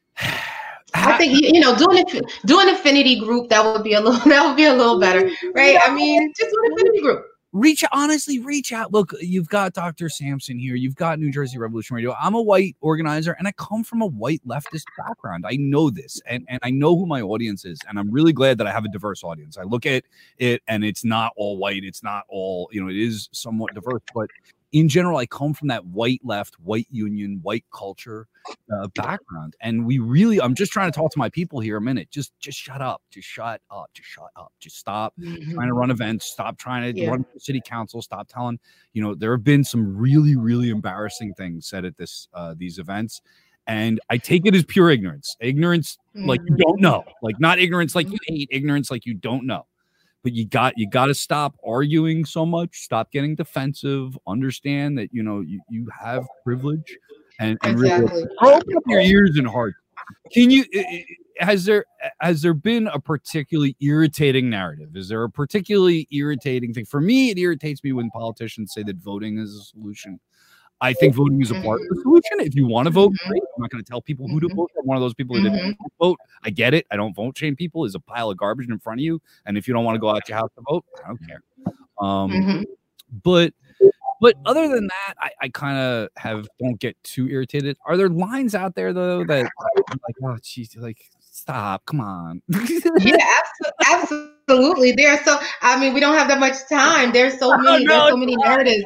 I think you know doing do an affinity group that would be a little that would be a little better, right? I mean, just do an affinity group. Reach honestly, reach out. Look, you've got Doctor Sampson here. You've got New Jersey Revolution Radio. I'm a white organizer, and I come from a white leftist background. I know this, and, and I know who my audience is, and I'm really glad that I have a diverse audience. I look at it, and it's not all white. It's not all, you know, it is somewhat diverse, but in general, I come from that white left, white union, white culture uh, background. And we really, I'm just trying to talk to my people here a minute. Just, just shut up. Just shut up. Just shut up. Just stop mm-hmm. trying to run events. Stop trying to yeah. run city council. Stop telling, you know, there have been some really, really embarrassing things said at this, uh, these events. And I take it as pure ignorance, ignorance, mm-hmm. like you don't know, like not ignorance, like you hate, ignorance, like you don't know. But you got you got to stop arguing so much. Stop getting defensive. Understand that you know you, you have privilege, and, and exactly. really open up your ears and heart. Can you? Has there has there been a particularly irritating narrative? Is there a particularly irritating thing? For me, it irritates me when politicians say that voting is a solution. I think voting is a part of the solution. If you want to vote, great. I'm not going to tell people who to vote. I'm one of those people who mm-hmm. didn't vote. I get it. I don't vote shame people. There's a pile of garbage in front of you. And if you don't want to go out your house to vote, I don't care. Um, mm-hmm. But but other than that, I, I kind of have don't get too irritated. Are there lines out there, though, that I'm like, oh, geez, like, stop. Come on. Yeah, absolutely. Absolutely. There so I mean, we don't have that much time. There's so many, oh, no, there's so many narratives.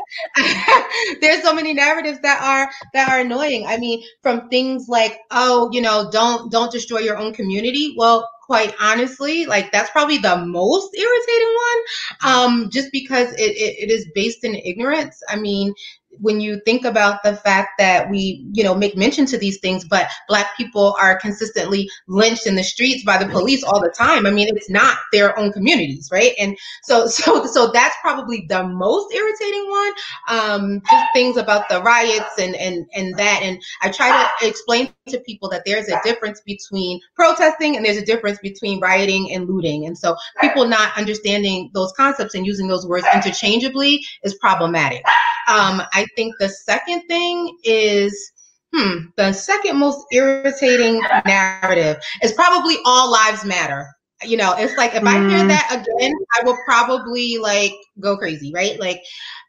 There's so many narratives that are that are annoying. I mean, from things like, oh, you know, don't don't destroy your own community. Well, quite honestly, like that's probably the most irritating one. Um, just because it, it, it is based in ignorance. I mean, when you think about the fact that we, you know, make mention to these things, but Black people are consistently lynched in the streets by the police all the time. I mean, it's not their own communities, right? And so, so, so that's probably the most irritating one. Um, just things about the riots and and and that. And I try to explain to people that there's a difference between protesting and there's a difference between rioting and looting. And so, people not understanding those concepts and using those words interchangeably is problematic. Um, I think the second thing is, hmm, the second most irritating narrative is probably all lives matter. You know, it's like, if mm. I hear that again, I will probably like go crazy, right? Like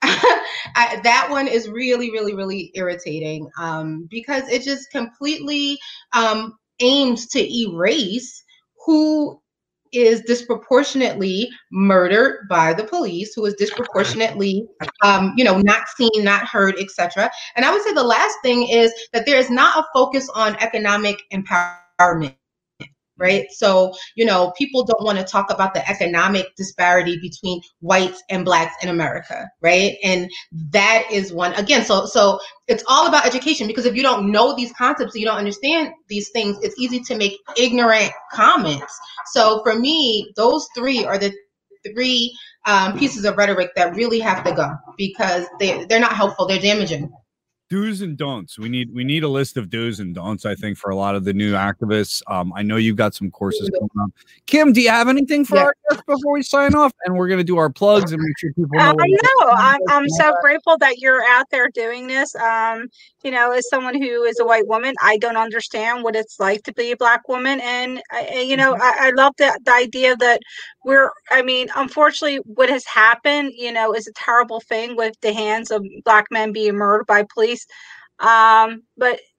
I, that one is really, really, really irritating um, because it just completely um, aims to erase who is disproportionately murdered by the police, who is disproportionately, um, you know, not seen, not heard, et cetera. And I would say the last thing is that there is not a focus on economic empowerment. Right. So, you know, people don't want to talk about the economic disparity between whites and Blacks in America. Right. And that is one again. So so it's all about education, because if you don't know these concepts, you don't understand these things, it's easy to make ignorant comments. So for me, those three are the three um, pieces of rhetoric that really have to go, because they, they're not helpful. They're damaging. Do's and don'ts. We need we need a list of do's and don'ts, I think, for a lot of the new activists. Um, I know you've got some courses going on. Kim, do you have anything for yeah. our guests before we sign off? And we're going to do our plugs and make sure people know. Uh, I know. I'm, I'm so grateful that you're out there doing this. Um, you know, as someone who is a white woman, I don't understand what it's like to be a Black woman. And, I, you know, I, I love the, the idea that we're, I mean, unfortunately, what has happened, you know, is a terrible thing with the hands of Black men being murdered by police. Um, but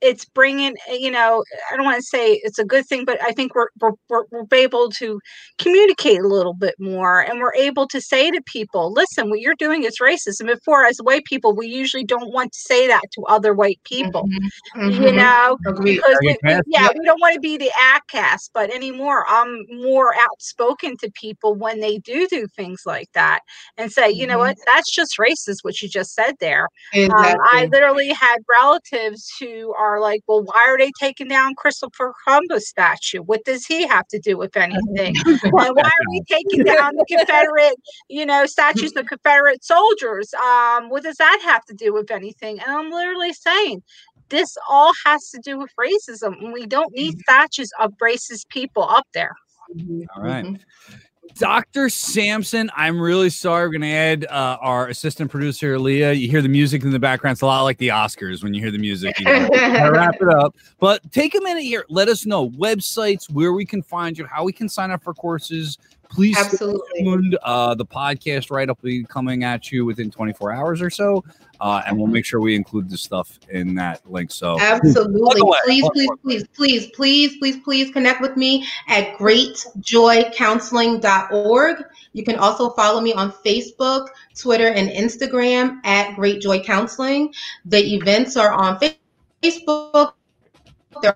it's bringing, you know, I don't want to say it's a good thing, but I think we're, we're, we're, we're able to communicate a little bit more, and we're able to say to people, listen, what you're doing is racist. And before, as white people, we usually don't want to say that to other white people, Mm-hmm. you know, Agreed. because we, we, yeah, Yep. we don't want to be the outcast, but anymore, I'm more outspoken to people when they do do things like that and say, you know Mhm. what, that's just racist, what you just said there. Exactly. Um, I literally had relatives who are like, well, why are they taking down Christopher Columbus statue? What does he have to do with anything? And why are we taking down the Confederate, you know, statues of Confederate soldiers? Um, what does that have to do with anything? And I'm literally saying, this all has to do with racism. And we don't need statues of racist people up there. All right. Mhm. Doctor Sampson, I'm really sorry. We're going to add uh, our assistant producer, Leah. You hear the music in the background. It's a lot like the Oscars when you hear the music. You know, gotta wrap it up. But take a minute here. Let us know websites, where we can find you, how we can sign up for courses. Please stay Absolutely. tuned. Uh, the podcast write-up will be coming at you within twenty-four hours or so. Uh, and we'll make sure we include the stuff in that link. So Absolutely. Plug away. Please, Plug please, away. please, please, please, please, please connect with me at great joy counseling dot org. You can also follow me on Facebook, Twitter, and Instagram at Great Joy Counseling. The events are on Facebook. They're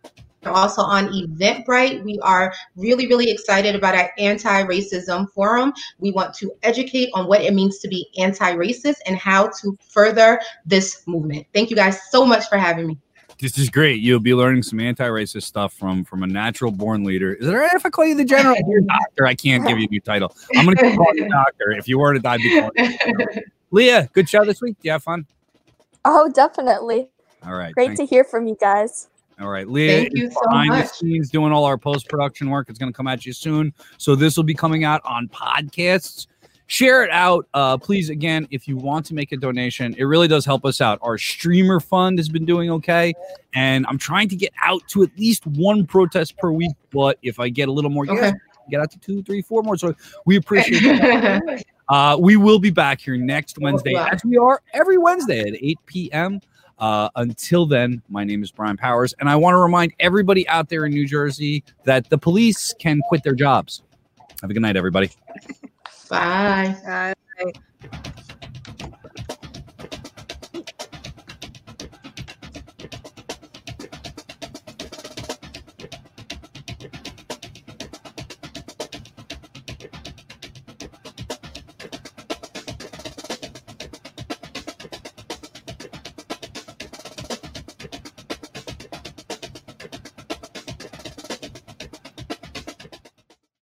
also on Eventbrite. We are really, really excited about our anti-racism forum. We want to educate on what it means to be anti-racist and how to further this movement. Thank you guys so much for having me. this is great. You'll be learning some anti-racist stuff from from a natural born leader. Is it all right if I call you the general? You're a doctor. I can't give you a new title. I'm going to call you doctor. If you were to die, I'd be calling you doctor. Leah, good show this week. Do you have fun? Oh, definitely. All right. Great thanks. to hear from you guys. All right, Leah Thank you is so behind the much. scenes doing all our post-production work. It's going to come at you soon. So this will be coming out on podcasts. Share it out. Uh, please, again, if you want to make a donation, it really does help us out. Our streamer fund has been doing okay, and I'm trying to get out to at least one protest per week. But if I get a little more, Okay. yes, get out to two, three, four more. So we appreciate that. Uh, we will be back here next Wednesday, wow. as we are every Wednesday at eight p.m. Uh, until then, my name is Brian Powers, and I want to remind everybody out there in New Jersey that the police can quit their jobs. Have a good night, everybody. Bye. Uh,